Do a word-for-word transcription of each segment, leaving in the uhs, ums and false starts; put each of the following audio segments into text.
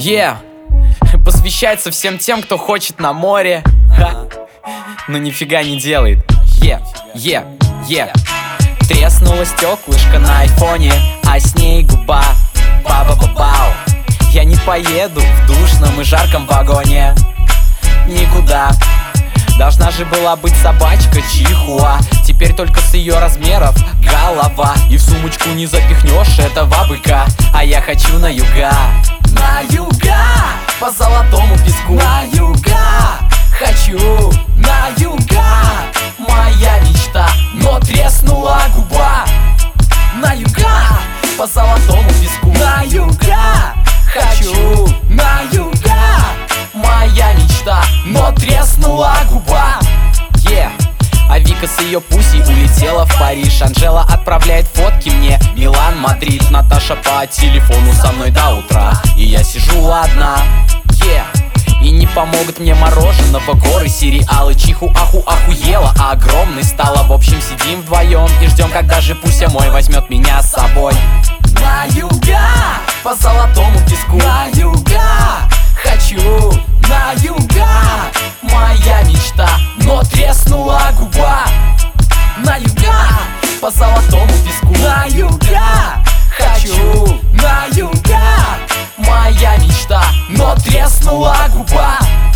Yeah. Посвящается всем тем, кто хочет на море, ха, но нифига не делает. Yeah, yeah, yeah. Треснуло стеклышко на айфоне, а с ней губа. Ба-ба-ба-бау. Я не поеду в душном и жарком вагоне никуда. Должна же была быть собачка чихуа. Теперь только с ее размеров голова. И в сумочку не запихнешь этого быка. А я хочу на юга. На юга, по золотому песку. На юга, хочу на юга. Моя мечта, но треснула губа. На юга, по золотому песку. На юга, хочу на юга. Моя мечта, но треснула губа. Yeah. А Вика с ее пусей улетела в Париж. Анжела отправляет фотки мне, Милан, Мадрид. Наташа по телефону со мной до утра. И я сижу одна. Yeah. И не помогут мне мороженого, горы, сериалы. Чиху-аху охуела, а огромный стала. В общем, сидим вдвоем и ждем, когда же Пуся мой возьмет меня с собой. На юга, по золотому песку. На юга, хочу на юга. Моя мечта, но треснула губа. На юга, по золотому песку. На юга, хочу на юга. Моя мечта, но треснула губа.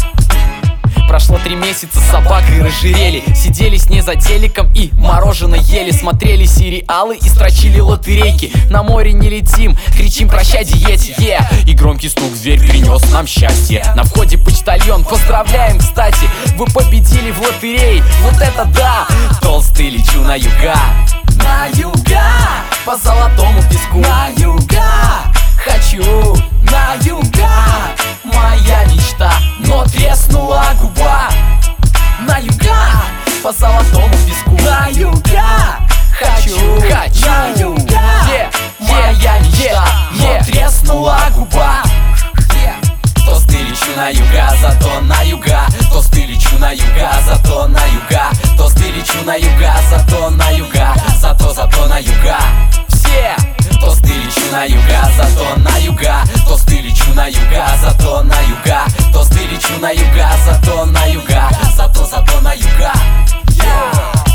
Прошло три месяца, с собакой разжирели. Сидели с ней за телеком и мороженое ели. Смотрели сериалы и строчили лотерейки. На море не летим, кричим прощай диете, yeah. И громкий стук в дверь принес нам счастье. На входе почтальон, поздравляем, кстати. Вы победили в лотерее, вот это да. Толстый лечу на юга. На юга, по золотому песку. На юга, хочу на юга. Моя мечта, но треснула губа. На юга, по золотому песку. На юга, хочу, хочу на юга. Yeah, моя мечта, yeah, но yeah. треснула губа. Yeah. Тосты лечу на юга, зато на юга. Тосты лечу на юга, зато на юга. Тосты лечу на юга, зато на юга. Зато, зато на юга. Все тосты лечу на юга, зато на юга. Тосты лечу на юга, зато на юга. Тосты лечу на юга, зато на юга. Зато, зато на юга.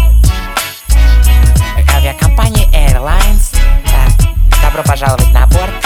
Авиакомпания Airlines. Добро пожаловать на борт.